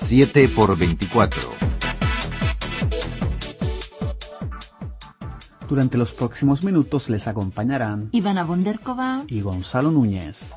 7x24. Durante los próximos minutos les acompañarán Ivana Bonderkova y Gonzalo Núñez.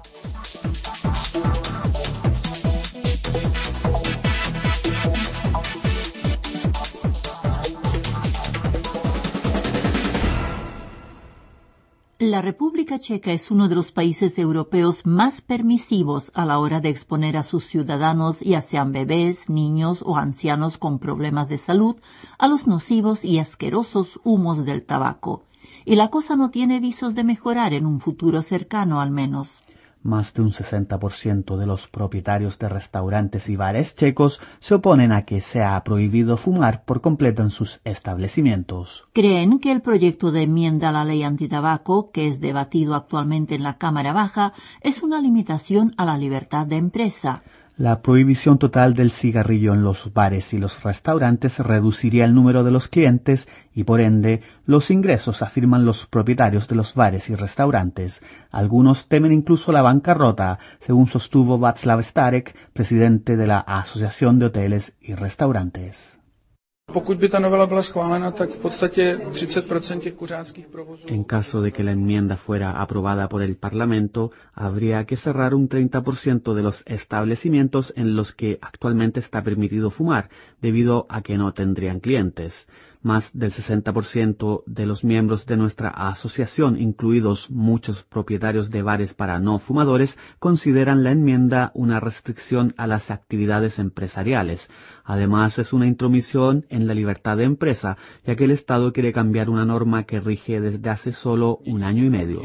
La República Checa es uno de los países europeos más permisivos a la hora de exponer a sus ciudadanos, ya sean bebés, niños o ancianos con problemas de salud, a los nocivos y asquerosos humos del tabaco. Y la cosa no tiene visos de mejorar en un futuro cercano al menos. Más de un 60% de los propietarios de restaurantes y bares checos se oponen a que sea prohibido fumar por completo en sus establecimientos. Creen que el proyecto de enmienda a la ley antitabaco, que es debatido actualmente en la Cámara Baja, es una limitación a la libertad de empresa. La prohibición total del cigarrillo en los bares y los restaurantes reduciría el número de los clientes y, por ende, los ingresos, afirman los propietarios de los bares y restaurantes. Algunos temen incluso la bancarrota, según sostuvo Václav Starek, presidente de la Asociación de Hoteles y Restaurantes. En caso de que la enmienda fuera aprobada por el Parlamento, habría que cerrar un 30% de los establecimientos en los que actualmente está permitido fumar, debido a que no tendrían clientes. Más del 60% de los miembros de nuestra asociación, incluidos muchos propietarios de bares para no fumadores, consideran la enmienda una restricción a las actividades empresariales. Además, es una intromisión en la libertad de empresa, ya que el Estado quiere cambiar una norma que rige desde hace solo un año y medio.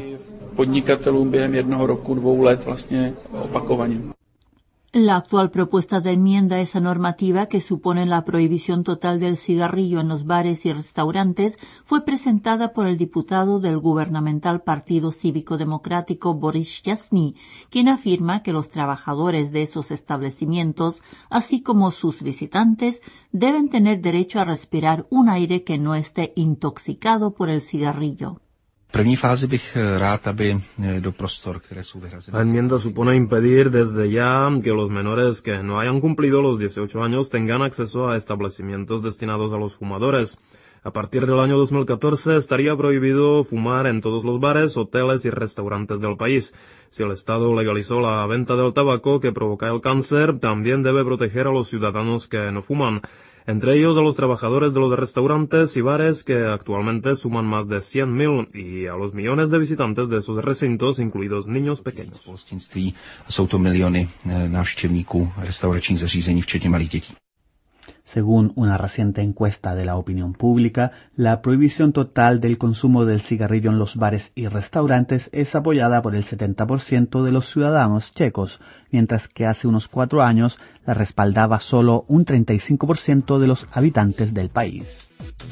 La actual propuesta de enmienda a esa normativa, que supone la prohibición total del cigarrillo en los bares y restaurantes, fue presentada por el diputado del gubernamental Partido Cívico Democrático Boris Jasny, quien afirma que los trabajadores de esos establecimientos, así como sus visitantes, deben tener derecho a respirar un aire que no esté intoxicado por el cigarrillo. La enmienda supone impedir desde ya que los menores que no hayan cumplido los 18 años tengan acceso a establecimientos destinados a los fumadores. A partir del año 2014 estaría prohibido fumar en todos los bares, hoteles y restaurantes del país. Si el Estado legalizó la venta del tabaco que provoca el cáncer, también debe proteger a los ciudadanos que no fuman, entre ellos a los trabajadores de los restaurantes y bares que actualmente suman más de 100.000 y a los millones de visitantes de esos recintos, incluidos niños pequeños. Según una reciente encuesta de la opinión pública, la prohibición total del consumo del cigarrillo en los bares y restaurantes es apoyada por el 70% de los ciudadanos checos, mientras que hace unos 4 años la respaldaba solo un 35% de los habitantes del país.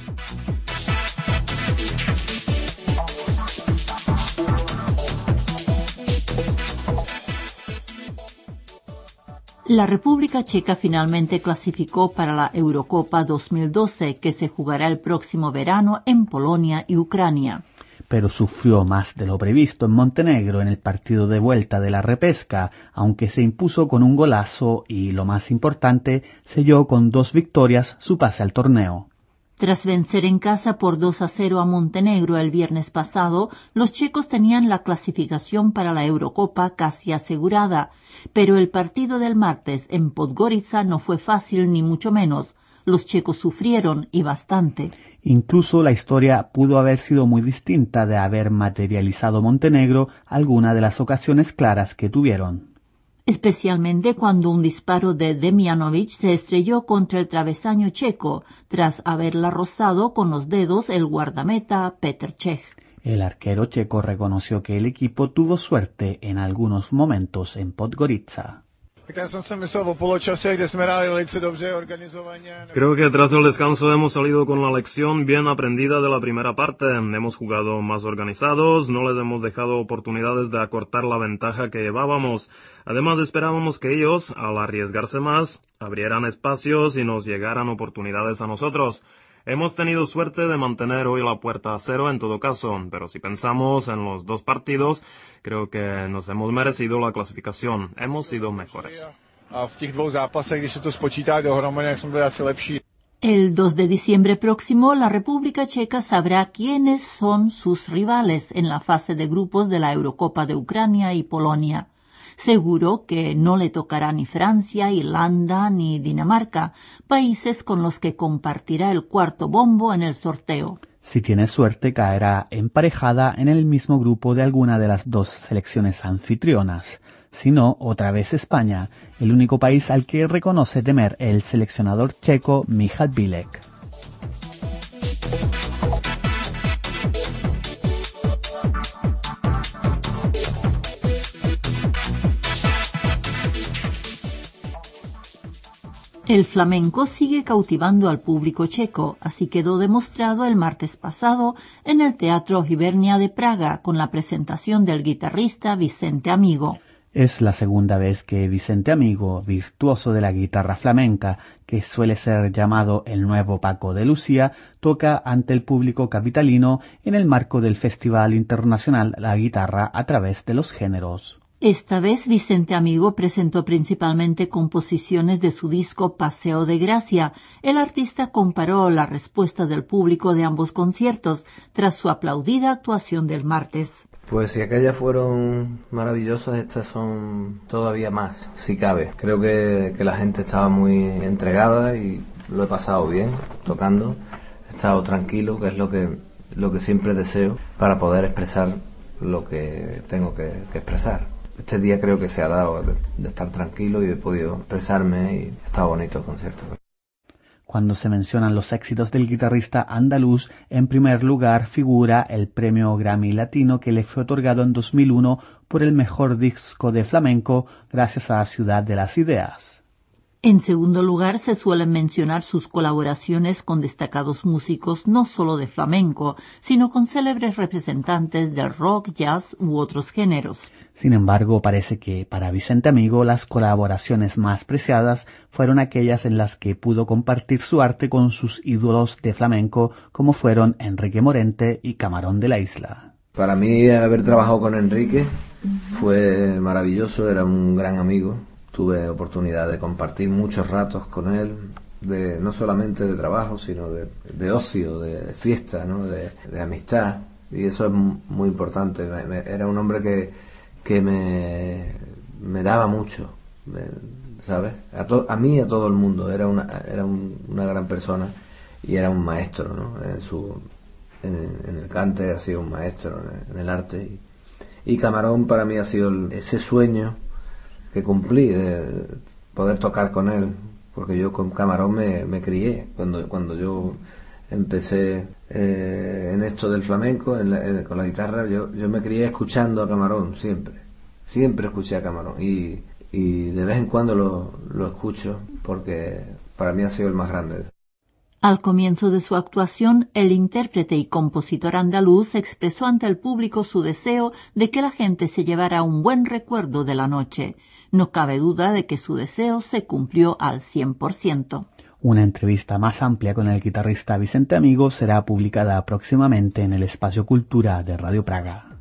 La República Checa finalmente clasificó para la Eurocopa 2012, que se jugará el próximo verano en Polonia y Ucrania. Pero sufrió más de lo previsto en Montenegro en el partido de vuelta de la repesca, aunque se impuso con un golazo y, lo más importante, selló con 2 victorias su pase al torneo. Tras vencer en casa por 2-0 a Montenegro el viernes pasado, los checos tenían la clasificación para la Eurocopa casi asegurada, pero el partido del martes en Podgorica no fue fácil ni mucho menos. Los checos sufrieron y bastante. Incluso la historia pudo haber sido muy distinta de haber materializado Montenegro alguna de las ocasiones claras que tuvieron. Especialmente cuando un disparo de Demjanovic se estrelló contra el travesaño checo, tras haberla rozado con los dedos el guardameta Petr Cech. El arquero checo reconoció que el equipo tuvo suerte en algunos momentos en Podgorica. Creo que tras el descanso hemos salido con la lección bien aprendida de la primera parte. Hemos jugado más organizados, no les hemos dejado oportunidades de acortar la ventaja que llevábamos. Además, esperábamos que ellos, al arriesgarse más, abrieran espacios y nos llegaran oportunidades a nosotros. Hemos tenido suerte de mantener hoy la puerta a 0 en todo caso, pero si pensamos en los 2 partidos, creo que nos hemos merecido la clasificación. Hemos sido mejores. El 2 de diciembre próximo, la República Checa sabrá quiénes son sus rivales en la fase de grupos de la Eurocopa de Ucrania y Polonia. Seguro que no le tocará ni Francia, Irlanda ni Dinamarca, países con los que compartirá el cuarto bombo en el sorteo. Si tiene suerte, caerá emparejada en el mismo grupo de alguna de las dos selecciones anfitrionas. Si no, otra vez España, el único país al que reconoce temer el seleccionador checo Michal Bilek. El flamenco sigue cautivando al público checo, así quedó demostrado el martes pasado en el Teatro Hibernia de Praga con la presentación del guitarrista Vicente Amigo. Es la segunda vez que Vicente Amigo, virtuoso de la guitarra flamenca, que suele ser llamado el nuevo Paco de Lucía, toca ante el público capitalino en el marco del Festival Internacional La Guitarra a través de los géneros. Esta vez Vicente Amigo presentó principalmente composiciones de su disco Paseo de Gracia. El artista comparó la respuesta del público de ambos conciertos tras su aplaudida actuación del martes. Pues si aquellas fueron maravillosas, estas son todavía más, si cabe. Creo que la gente estaba muy entregada y lo he pasado bien tocando. He estado tranquilo, que es lo que siempre deseo para poder expresar lo que tengo que expresar. Este día creo que se ha dado de estar tranquilo y he podido expresarme y está bonito el concierto. Cuando se mencionan los éxitos del guitarrista andaluz, en primer lugar figura el premio Grammy Latino que le fue otorgado en 2001 por el mejor disco de flamenco gracias a Ciudad de las Ideas. En segundo lugar, se suelen mencionar sus colaboraciones con destacados músicos no solo de flamenco, sino con célebres representantes del rock, jazz u otros géneros. Sin embargo, parece que para Vicente Amigo las colaboraciones más preciadas fueron aquellas en las que pudo compartir su arte con sus ídolos de flamenco, como fueron Enrique Morente y Camarón de la Isla. Para mí haber trabajado con Enrique fue maravilloso, era un gran amigo. Tuve oportunidad de compartir muchos ratos con él, no solamente de trabajo, sino de ocio, de fiesta, ¿no? de amistad. Y eso es muy importante. Era un hombre que me daba mucho, ¿sabes? A mí y a todo el mundo. Era una gran persona y era un maestro, ¿no? En el cante ha sido un maestro, en el arte. Y Camarón para mí ha sido ese sueño que cumplí de poder tocar con él, porque yo con Camarón me crié. Cuando yo empecé en esto del flamenco, con la guitarra, yo me crié escuchando a Camarón, siempre escuché a Camarón y de vez en cuando lo escucho porque para mí ha sido el más grande. Al comienzo de su actuación, el intérprete y compositor andaluz expresó ante el público su deseo de que la gente se llevara un buen recuerdo de la noche. No cabe duda de que su deseo se cumplió al 100%. Una entrevista más amplia con el guitarrista Vicente Amigo será publicada próximamente en el Espacio Cultura de Radio Praga.